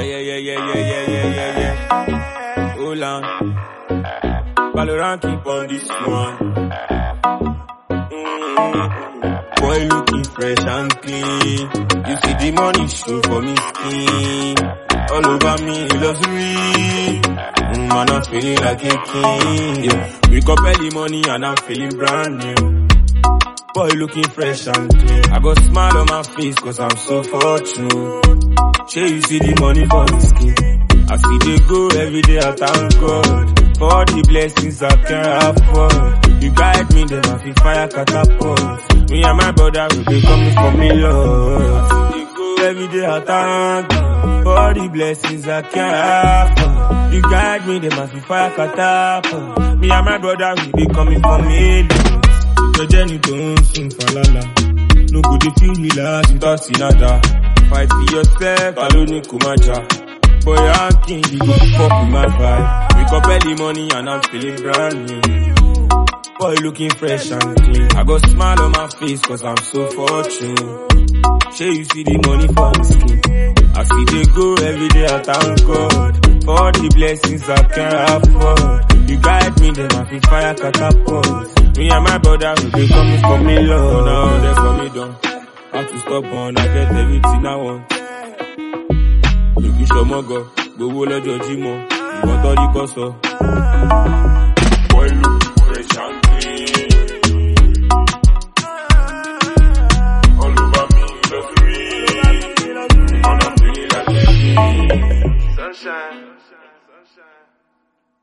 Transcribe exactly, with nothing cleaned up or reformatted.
Yeah, yeah, yeah, yeah, yeah, yeah, yeah, yeah, yeah. Hold on. Valorant keep on this one. Mm-hmm. Boy looking fresh and clean. You see the money show for me skin. All over me, luxury. Mm, man, I'm feeling like a king. Yeah. Wake up early money and I'm feeling brand new. Boy looking fresh and clean. I got smile on my face cause I'm so fortunate. Sure you see the money for the skin. I see they go every day, I thank God for the blessings I can afford. You guide me, then I feel fire catapult. Me and my brother will be coming for me, Lord. I see they go every day, I thank God for the blessings I can afford. You guide me, then I feel fire catapult. Me and my brother will be coming for me, Lord. The journey don't sing for lala. No good if you relax without sinada. Fight for yourself, alone kumaja. Boy, I'm king, you go fuck with my vibe. Wake up early morning and I'm feeling brand new. Boy, looking fresh and clean. I got smile on my face cause I'm so fortunate. Sure you see the money for the skin. I see they go every day, I thank God for the blessings I can afford. You guide me, then I feel fire catapult. Me and my brother will be coming for me, Lord. Now they for me done. How to stop on, I get everything I want. Looking show my God, go wole joji mo. You want all the cost. Boy, look